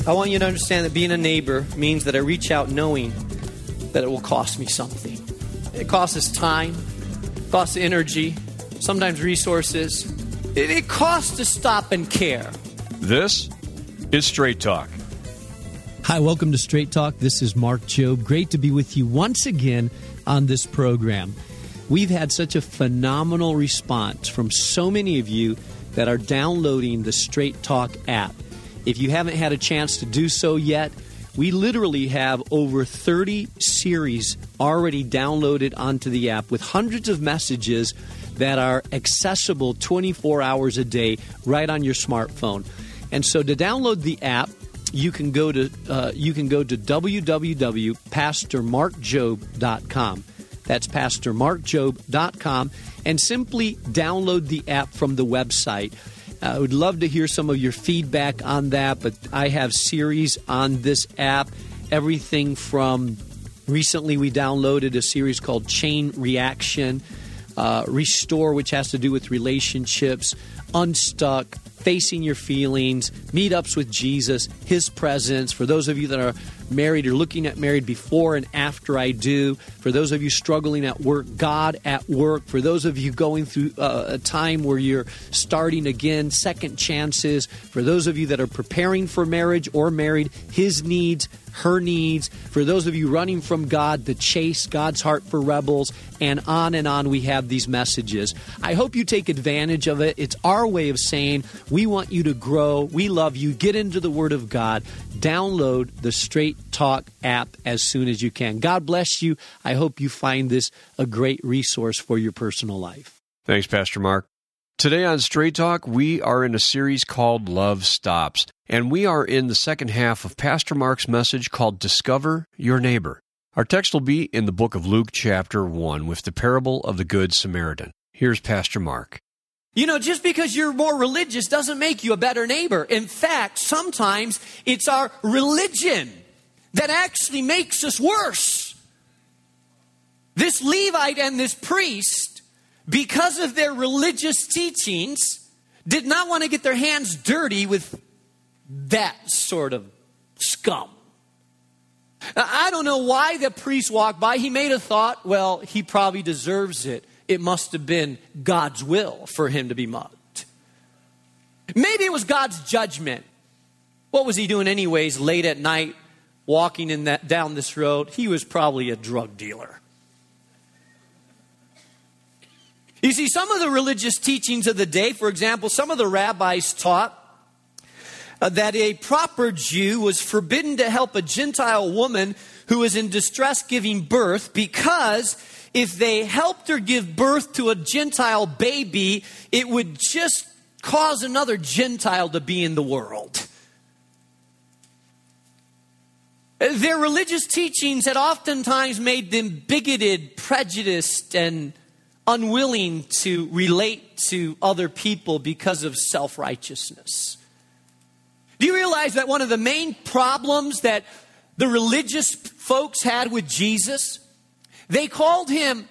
I want you to understand that being a neighbor means that I reach out knowing that it will cost me something. It costs us time, it costs energy, sometimes resources. It costs to stop and care. This is Straight Talk. Hi, welcome to Straight Talk. This is Mark Jobe. Great to be with you once again on this program. We've had such a phenomenal response from so many of you that are downloading the Straight Talk app. If you haven't had a chance to do so yet, we literally have over 30 series already downloaded onto the app with hundreds of messages that are accessible 24 hours a day right on your smartphone. And so to download the app, you can go to www.pastormarkjobe.com. That's pastormarkjobe.com, and simply download the app from the website. I would love to hear some of your feedback on that, but I have series on this app. Everything from recently we downloaded a series called Chain Reaction, Restore, which has to do with relationships, Unstuck, Facing Your Feelings, Meetups with Jesus, His Presence. For those of you that are married or looking at married before and after I do. For those of you struggling at work, God at work. For those of you going through a time where you're starting again, second chances. For those of you that are preparing for marriage or married, His needs, her needs. For those of you running from God, the chase, God's heart for rebels, and on we have these messages. I hope you take advantage of it. It's our way of saying we want you to grow. We love you. Get into the Word of God. Download the Straight Talk app as soon as you can. God bless you. I hope you find this a great resource for your personal life. Thanks, Pastor Mark. Today on Straight Talk, we are in a series called Love Stops, and we are in the second half of Pastor Mark's message called Discover Your Neighbor. Our text will be in the book of Luke chapter 1 with the parable of the Good Samaritan. Here's Pastor Mark. You know, just because you're more religious doesn't make you a better neighbor. In fact, sometimes it's our religion that actually makes us worse. This Levite and this priest, because of their religious teachings, did not want to get their hands dirty with that sort of scum. I don't know why the priest walked by. He made a thought, well, he probably deserves it. It must have been God's will for him to be mugged. Maybe it was God's judgment. What was he doing anyways late at night walking down this road? He was probably a drug dealer. You see, some of the religious teachings of the day, for example, some of the rabbis taught that a proper Jew was forbidden to help a Gentile woman who was in distress giving birth, because if they helped her give birth to a Gentile baby, it would just cause another Gentile to be in the world. Their religious teachings had oftentimes made them bigoted, prejudiced, and unwilling to relate to other people because of self-righteousness. Do you realize that one of the main problems that the religious folks had with Jesus, they called him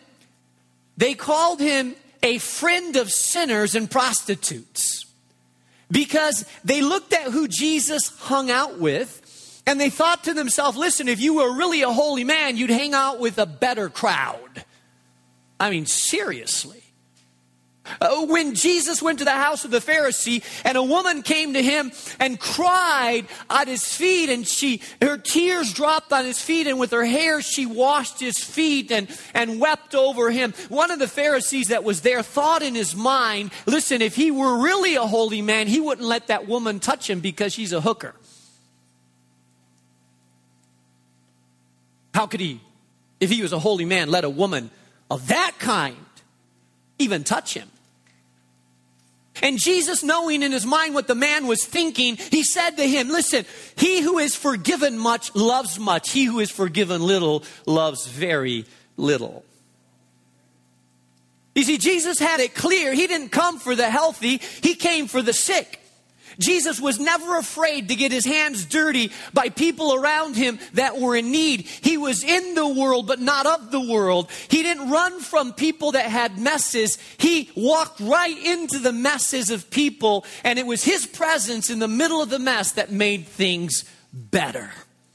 a friend of sinners and prostitutes, because they looked at who Jesus hung out with and they thought to themselves, listen, if you were really a holy man, you'd hang out with a better crowd. I mean, seriously. When Jesus went to the house of the Pharisee and a woman came to him and cried at his feet, and her tears dropped on his feet, and with her hair she washed his feet and wept over him. One of the Pharisees that was there thought in his mind, listen, if he were really a holy man, he wouldn't let that woman touch him because she's a hooker. How could he, if he was a holy man, let a woman of that kind even touch him? And Jesus, knowing in his mind what the man was thinking, he said to him, listen, he who is forgiven much loves much. He who is forgiven little loves very little. You see, Jesus had it clear. He didn't come for the healthy. He came for the sick. Jesus was never afraid to get his hands dirty by people around him that were in need. He was in the world, but not of the world. He didn't run from people that had messes. He walked right into the messes of people, and it was his presence in the middle of the mess that made things better.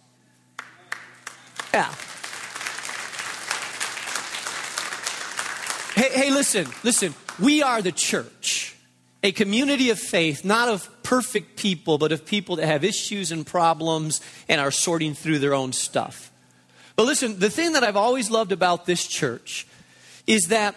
Yeah. Hey, listen. We are the church, a community of faith, not of perfect people, but of people that have issues and problems and are sorting through their own stuff. But listen, the thing that I've always loved about this church is that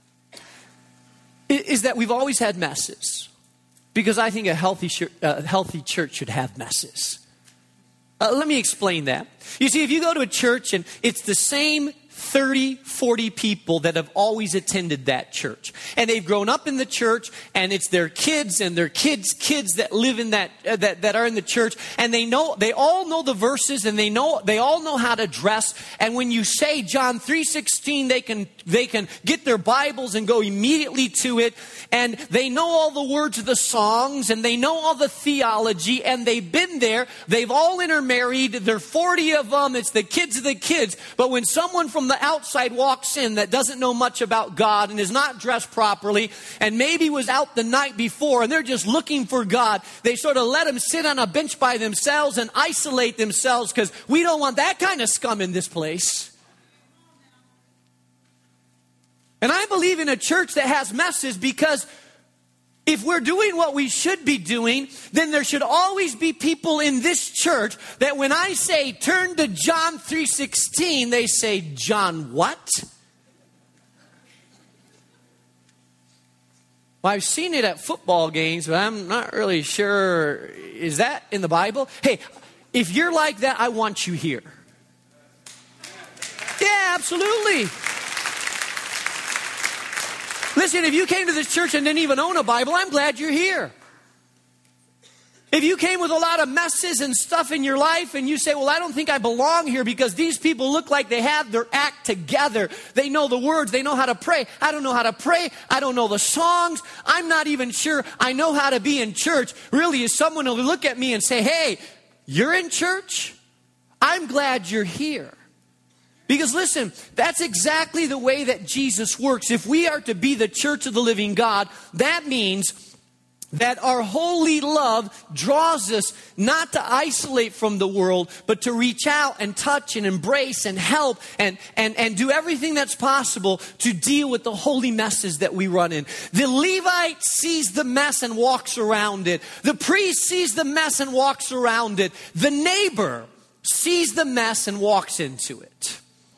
we've always had messes. Because I think a healthy church should have messes. Let me explain that. You see, if you go to a church and it's the same 30, 40 people that have always attended that church. And they've grown up in the church, and it's their kids and their kids' kids that live in that are in the church. And they all know the verses, and they all know how to dress. And when you say John 3:16, they can get their Bibles and go immediately to it. And they know all the words of the songs, and they know all the theology, and they've been there. They've all intermarried. There are 40 of them. It's the kids of the kids. But when someone from the outside walks in that doesn't know much about God and is not dressed properly and maybe was out the night before and they're just looking for God, they sort of let them sit on a bench by themselves and isolate themselves because we don't want that kind of scum in this place. And I believe in a church that has messes, because if we're doing what we should be doing, then there should always be people in this church that when I say turn to John 3:16, they say, John what? Well, I've seen it at football games, but I'm not really sure. Is that in the Bible? Hey, if you're like that, I want you here. Yeah, absolutely. Listen, if you came to this church and didn't even own a Bible, I'm glad you're here. If you came with a lot of messes and stuff in your life and you say, well, I don't think I belong here because these people look like they have their act together. They know the words. They know how to pray. I don't know how to pray. I don't know the songs. I'm not even sure I know how to be in church. Really, is someone who will look at me and say, hey, you're in church? I'm glad you're here. Because listen, that's exactly the way that Jesus works. If we are to be the church of the living God, that means that our holy love draws us not to isolate from the world, but to reach out and touch and embrace and help and do everything that's possible to deal with the holy messes that we run in. The Levite sees the mess and walks around it. The priest sees the mess and walks around it. The neighbor sees the mess and walks into it.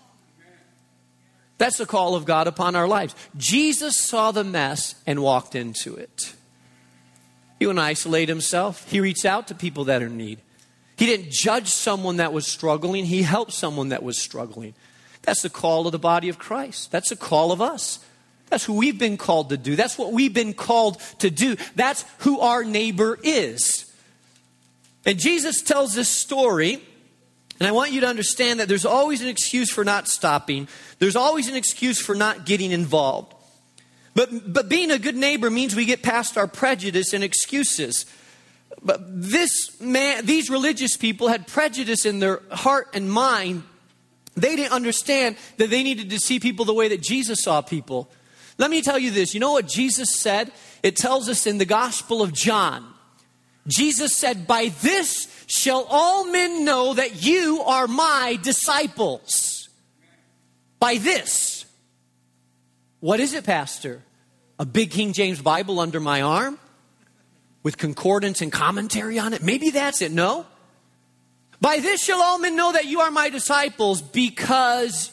That's the call of God upon our lives. Jesus saw the mess and walked into it. He wouldn't isolate himself. He reached out to people that are in need. He didn't judge someone that was struggling. He helped someone that was struggling. That's the call of the body of Christ. That's the call of us. That's who we've been called to do. That's what we've been called to do. That's who our neighbor is. And Jesus tells this story. And I want you to understand that there's always an excuse for not stopping. There's always an excuse for not getting involved. But being a good neighbor means we get past our prejudice and excuses. But these religious people had prejudice in their heart and mind. They didn't understand that they needed to see people the way that Jesus saw people. Let me tell you this. You know what Jesus said? It tells us in the Gospel of John. Jesus said, by this shall all men know that you are my disciples. By this. What is it, Pastor? A big King James Bible under my arm? With concordance and commentary on it? Maybe that's it. No. By this shall all men know that you are my disciples, because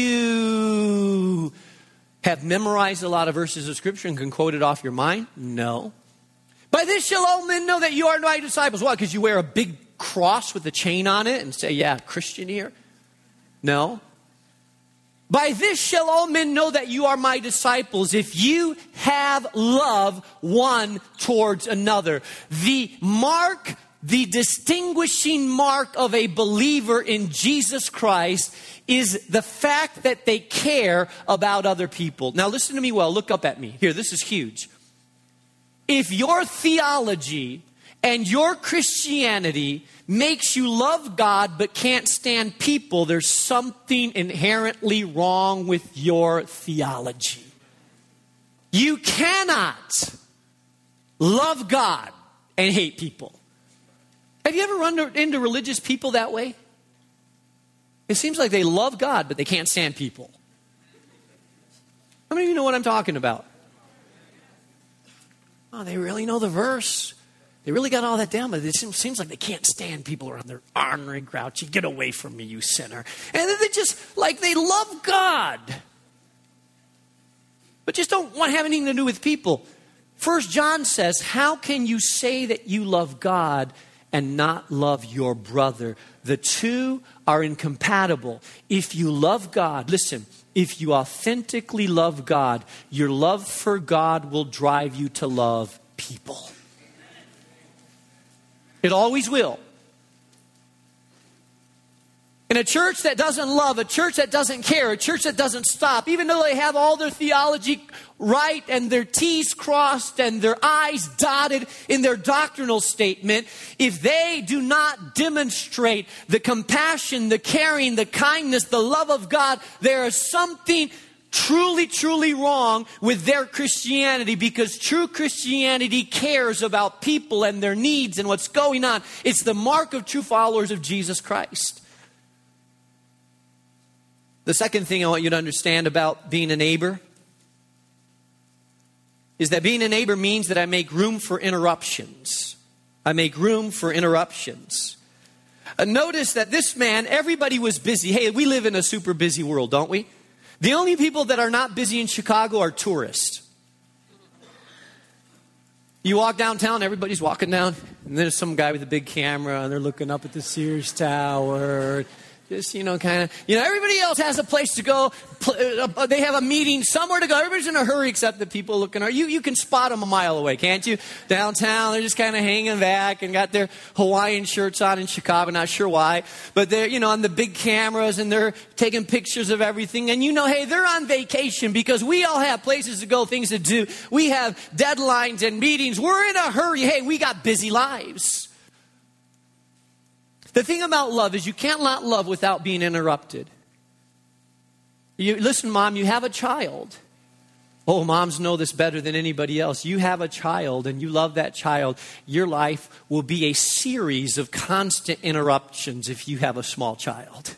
you have memorized a lot of verses of Scripture and can quote it off your mind? No. By this shall all men know that you are my disciples. Why? Because you wear a big cross with a chain on it and say, yeah, Christian here? No. By this shall all men know that you are my disciples, if you have love one towards another. The distinguishing mark of a believer in Jesus Christ is the fact that they care about other people. Now listen to me well. Look up at me. Here, this is huge. If your theology and your Christianity makes you love God but can't stand people, there's something inherently wrong with your theology. You cannot love God and hate people. Have you ever run into religious people that way? It seems like they love God, but they can't stand people. How many of you know what I'm talking about? Oh, they really know the verse. They really got all that down, but it seems like they can't stand people around. They're ornery, grouchy. Get away from me, you sinner. And then they just, like, they love God, but just don't want to have anything to do with people. 1 John says, how can you say that you love God and not love your brother? The two are incompatible. If you love God, listen, if you authentically love God, your love for God will drive you to love people. It always will. In a church that doesn't love, a church that doesn't care, a church that doesn't stop, even though they have all their theology right and their T's crossed and their I's dotted in their doctrinal statement, if they do not demonstrate the compassion, the caring, the kindness, the love of God, there is something truly, truly wrong with their Christianity, because true Christianity cares about people and their needs and what's going on. It's the mark of true followers of Jesus Christ. The second thing I want you to understand about being a neighbor is that being a neighbor means that I make room for interruptions. I make room for interruptions. Notice that this man, everybody was busy. Hey, we live in a super busy world, don't we? The only people that are not busy in Chicago are tourists. You walk downtown, everybody's walking down, and there's some guy with a big camera, and they're looking up at the Sears Tower. Just, everybody else has a place to go. They have a meeting somewhere to go. Everybody's in a hurry except the people looking. You can spot them a mile away, can't you? Downtown, they're just kind of hanging back and got their Hawaiian shirts on in Chicago. Not sure why. But they're, on the big cameras and they're taking pictures of everything. And hey, they're on vacation because we all have places to go, things to do. We have deadlines and meetings. We're in a hurry. Hey, we got busy lives. The thing about love is you can't not love without being interrupted. Listen, Mom, you have a child. Oh, moms know this better than anybody else. You have a child and you love that child. Your life will be a series of constant interruptions if you have a small child.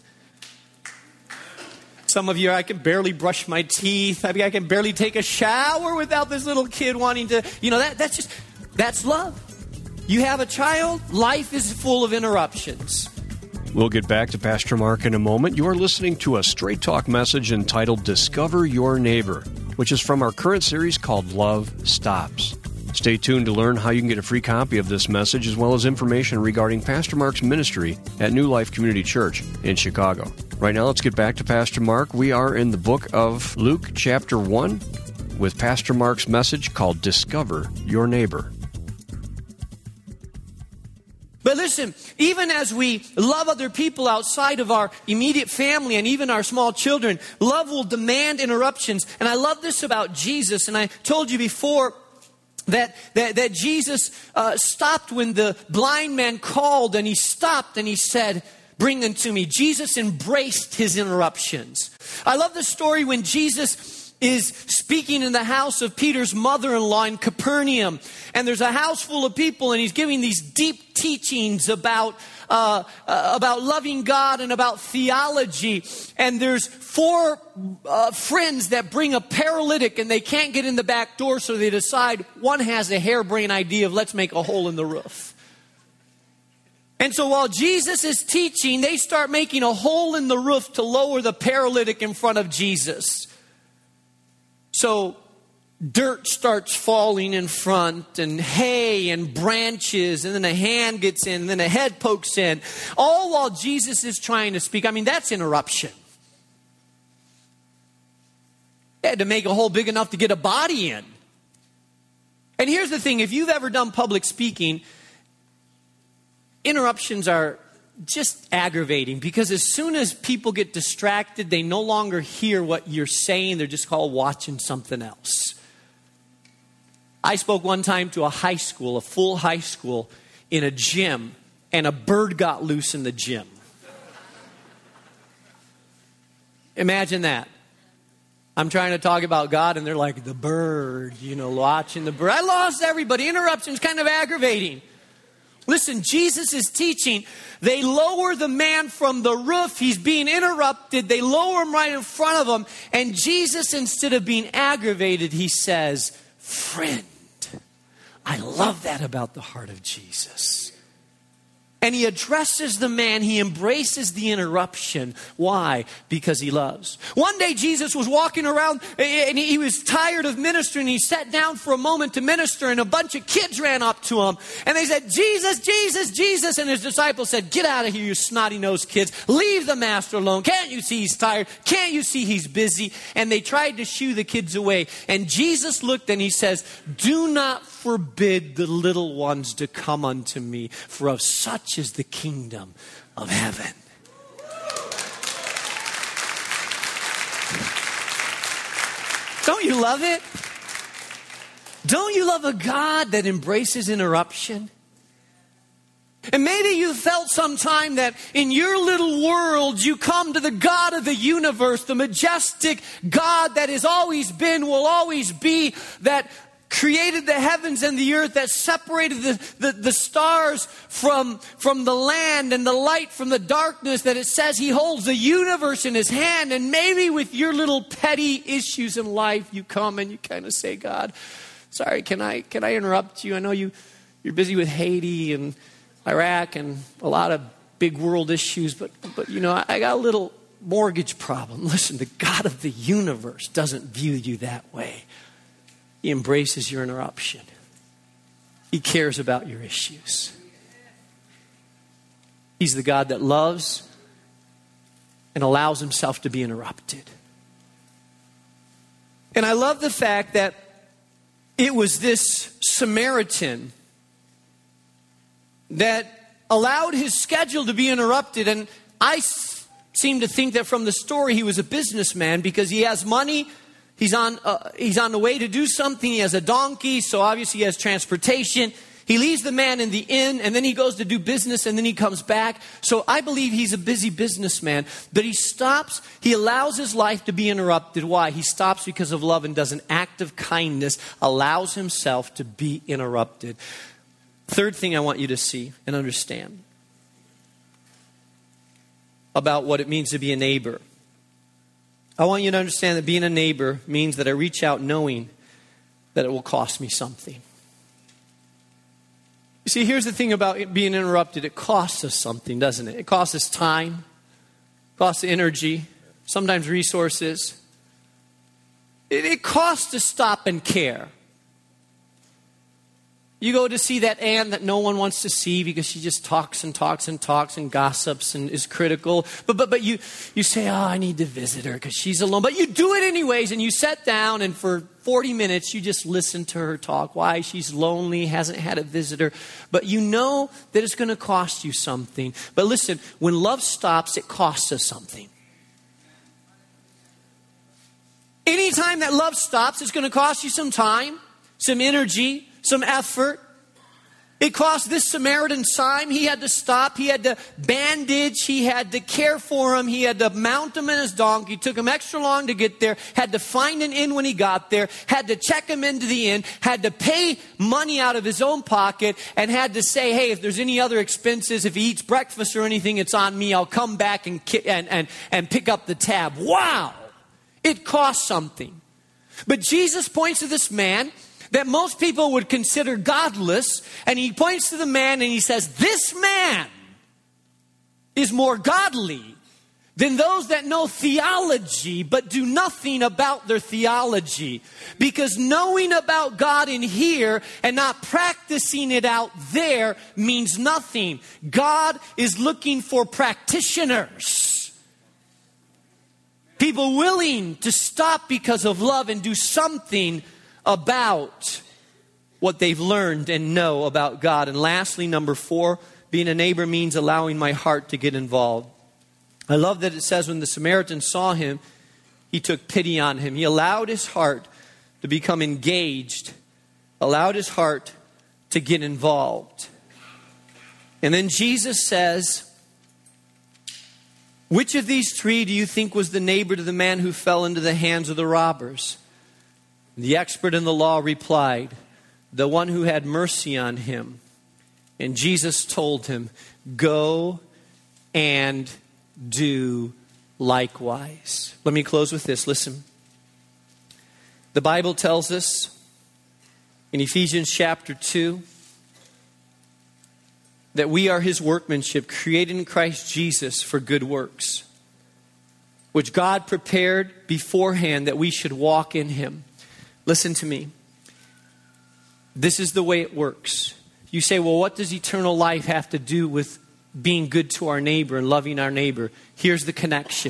Some of you, I can barely brush my teeth. I can barely take a shower without this little kid wanting to, that's love. You have a child, life is full of interruptions. We'll get back to Pastor Mark in a moment. You are listening to a Straight Talk message entitled Discover Your Neighbor, which is from our current series called Love Stops. Stay tuned to learn how you can get a free copy of this message, as well as information regarding Pastor Mark's ministry at New Life Community Church in Chicago. Right now, let's get back to Pastor Mark. We are in the book of Luke, chapter 1, with Pastor Mark's message called Discover Your Neighbor. But listen, even as we love other people outside of our immediate family and even our small children, love will demand interruptions. And I love this about Jesus. And I told you before that Jesus stopped when the blind man called, and he stopped and he said, "Bring them to me." Jesus embraced his interruptions. I love the story when Jesus is speaking in the house of Peter's mother-in-law in Capernaum. And there's a house full of people, and he's giving these deep teachings about loving God and about theology. And there's four friends that bring a paralytic, and they can't get in the back door, so they decide one has a harebrained idea of let's make a hole in the roof. And so while Jesus is teaching, they start making a hole in the roof to lower the paralytic in front of Jesus. So dirt starts falling in front, and hay and branches, and then a hand gets in, and then a head pokes in. All while Jesus is trying to speak. That's interruption. He had to make a hole big enough to get a body in. And here's the thing, if you've ever done public speaking, interruptions are just aggravating, because as soon as people get distracted, they no longer hear what you're saying. They're just called watching something else. I spoke one time to a full high school, in a gym, and a bird got loose in the gym. Imagine that. I'm trying to talk about God, and they're like, the bird, watching the bird. I lost everybody. Interruption's kind of aggravating. Listen, Jesus is teaching. They lower the man from the roof. He's being interrupted. They lower him right in front of him. And Jesus, instead of being aggravated, he says, friend. I love that about the heart of Jesus. And he addresses the man. He embraces the interruption. Why? Because he loves. One day Jesus was walking around and he was tired of ministering. He sat down for a moment to minister and a bunch of kids ran up to him. And they said, Jesus, Jesus, Jesus. And his disciples said, get out of here, you snotty-nosed kids. Leave the master alone. Can't you see he's tired? Can't you see he's busy? And they tried to shoo the kids away. And Jesus looked and he says, do not forbid the little ones to come unto me, for of such is the kingdom of heaven. Don't you love it? Don't you love a God that embraces interruption? And maybe you felt sometime that in your little world you come to the God of the universe, the majestic God that has always been, will always be, that created the heavens and the earth, that separated the stars from the land and the light from the darkness, that it says he holds the universe in his hand. And maybe with your little petty issues in life, you come and you kind of say, God, sorry, can I interrupt you? I know you're busy with Haiti and Iraq and a lot of big world issues, but you know, I got a little mortgage problem. Listen, the God of the universe doesn't view you that way. He embraces your interruption. He cares about your issues. He's the God that loves and allows himself to be interrupted. And I love the fact that it was this Samaritan that allowed his schedule to be interrupted. And I seem to think that from the story he was a businessman, because he has money. He's on the way to do something. He has a donkey, so obviously he has transportation. He leaves the man in the inn, and then he goes to do business, and then he comes back. So I believe he's a busy businessman. But he stops. He allows his life to be interrupted. Why? He stops because of love and does an act of kindness, allows himself to be interrupted. Third thing I want you to see and understand about what it means to be a neighbor. I want you to understand that being a neighbor means that I reach out knowing that it will cost me something. You see, here's the thing about being interrupted. It costs us something, doesn't it? It costs us time, it costs energy, sometimes resources. It costs to stop and care. You go to see that aunt that no one wants to see because she just talks and talks and talks and gossips and is critical. But you say, oh, I need to visit her because she's alone. But you do it anyways, and you sit down, and for 40 minutes you just listen to her talk. Why? She's lonely, hasn't had a visitor. But you know that it's going to cost you something. But listen, when love stops, it costs us something. Anytime that love stops, it's going to cost you some time, some energy, some effort. It cost this Samaritan time. He had to stop. He had to bandage. He had to care for him. He had to mount him in his donkey. It took him extra long to get there. Had to find an inn when he got there. Had to check him into the inn. Had to pay money out of his own pocket. And had to say, hey, if there's any other expenses, if he eats breakfast or anything, it's on me. I'll come back and pick up the tab. Wow! It cost something. But Jesus points to this man that most people would consider godless, and he points to the man and he says, this man is more godly than those that know theology but do nothing about their theology. Because knowing about God in here and not practicing it out there means nothing. God is looking for practitioners. People willing to stop because of love and do something about what they've learned and know about God. And lastly, number 4, being a neighbor means allowing my heart to get involved. I love that it says when the Samaritan saw him, he took pity on him. He allowed his heart to become engaged, allowed his heart to get involved. And then Jesus says, which of these 3 do you think was the neighbor to the man who fell into the hands of the robbers? The expert in the law replied, the one who had mercy on him. And Jesus told him, go and do likewise. Let me close with this. Listen. The Bible tells us in Ephesians chapter 2 that we are His workmanship, created in Christ Jesus for good works, which God prepared beforehand that we should walk in Him. Listen to me. This is the way it works. You say, well, what does eternal life have to do with being good to our neighbor and loving our neighbor? Here's the connection.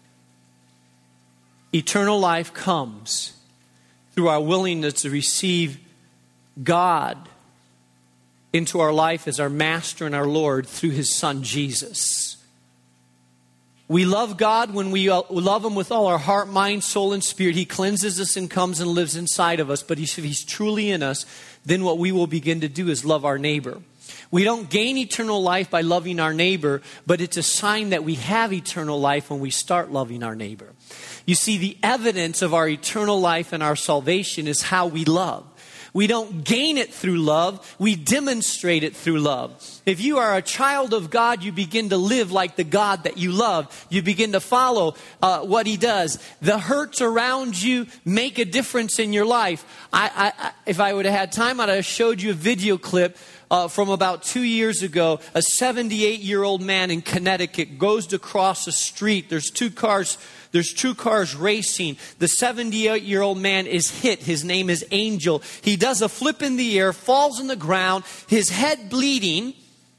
Eternal life comes through our willingness to receive God into our life as our Master and our Lord through His Son, Jesus. We love God when we love Him with all our heart, mind, soul, and spirit. He cleanses us and comes and lives inside of us. But if He's truly in us, then what we will begin to do is love our neighbor. We don't gain eternal life by loving our neighbor, but it's a sign that we have eternal life when we start loving our neighbor. You see, the evidence of our eternal life and our salvation is how we love. We don't gain it through love. We demonstrate it through love. If you are a child of God, you begin to live like the God that you love. You begin to follow what He does. The hurts around you make a difference in your life. If I would have had time, I'd have showed you a video clip from about 2 years ago. A 78-year-old man in Connecticut goes to cross a street. There's two cars racing. The 78-year-old man is hit. His name is Angel. He does a flip in the air, falls on the ground, his head bleeding.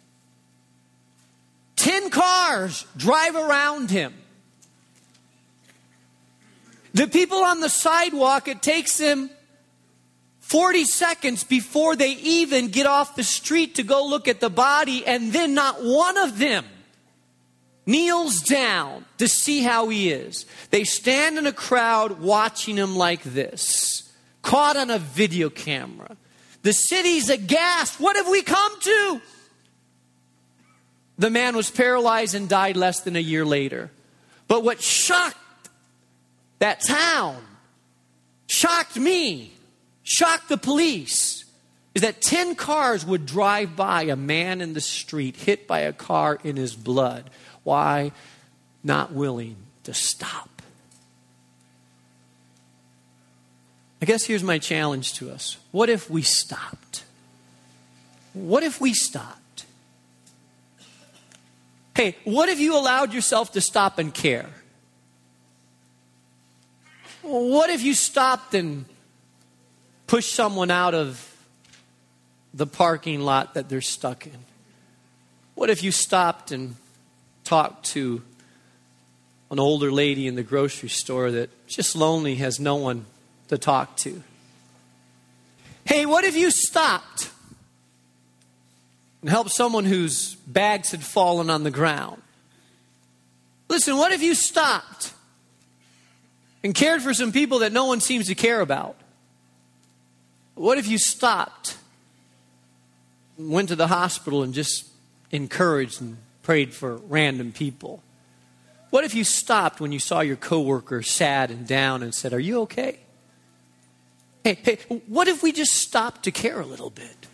10 cars drive around him. The people on the sidewalk, it takes them 40 seconds before they even get off the street to go look at the body, and then not one of them kneels down to see how he is. They stand in a crowd watching him like this, caught on a video camera. The city's aghast. What have we come to? The man was paralyzed and died less than a year later. But what shocked that town, shocked me, shocked the police, is that 10 cars would drive by a man in the street hit by a car in his blood. Why? Not willing to stop. I guess here's my challenge to us. What if we stopped? What if we stopped? Hey, what if you allowed yourself to stop and care? What if you stopped and pushed someone out of the parking lot that they're stuck in? What if you stopped and talked to an older lady in the grocery store that just lonely, has no one to talk to? Hey, what if you stopped and helped someone whose bags had fallen on the ground? Listen, what if you stopped and cared for some people that no one seems to care about? What if you stopped, went to the hospital and just encouraged and prayed for random people? What if you stopped when you saw your coworker sad and down and said, "Are you okay?" Hey, what if we just stopped to care a little bit?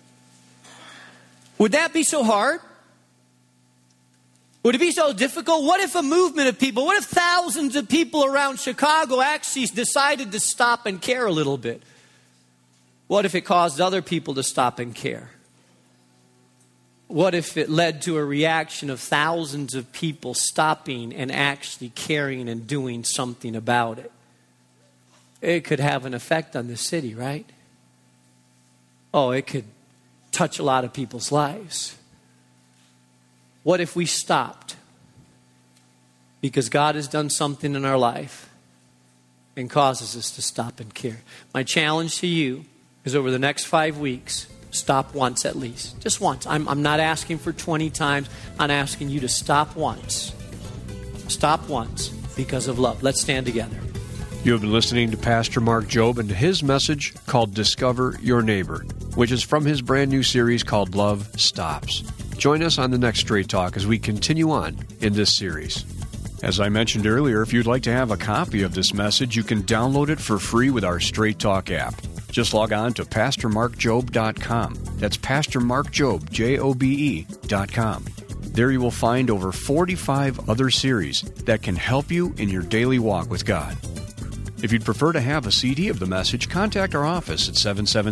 Would that be so hard? Would it be so difficult? What if a movement of people, what if thousands of people around Chicago actually decided to stop and care a little bit? What if it caused other people to stop and care? What if it led to a reaction of thousands of people stopping and actually caring and doing something about it? It could have an effect on the city, right? Oh, it could touch a lot of people's lives. What if we stopped because God has done something in our life and causes us to stop and care? My challenge to you is over the next 5 weeks, stop once at least. Just once. I'm not asking for 20 times. I'm asking you to stop once. Stop once because of love. Let's stand together. You have been listening to Pastor Mark Jobe and to his message called Discover Your Neighbor, which is from his brand new series called Love Stops. Join us on the next Straight Talk as we continue on in this series. As I mentioned earlier, if you'd like to have a copy of this message, you can download it for free with our Straight Talk app. Just log on to PastorMarkJob.com. That's PastorMarkJob, JOBE.com. There you will find over 45 other series that can help you in your daily walk with God. If you'd prefer to have a CD of the message, contact our office at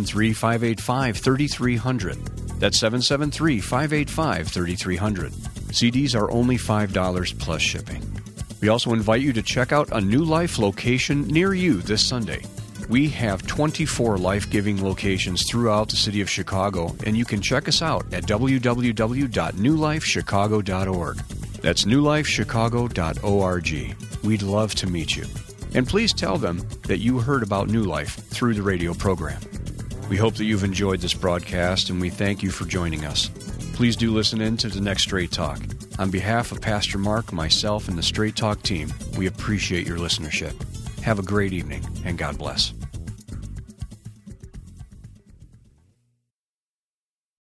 773-585-3300. That's 773-585-3300. CDs are only $5 plus shipping. We also invite you to check out a New Life location near you this Sunday. We have 24 life-giving locations throughout the city of Chicago, and you can check us out at www.newlifechicago.org. That's newlifechicago.org. We'd love to meet you. And please tell them that you heard about New Life through the radio program. We hope that you've enjoyed this broadcast, and we thank you for joining us. Please do listen in to the next Straight Talk. On behalf of Pastor Mark, myself, and the Straight Talk team, we appreciate your listenership. Have a great evening, and God bless.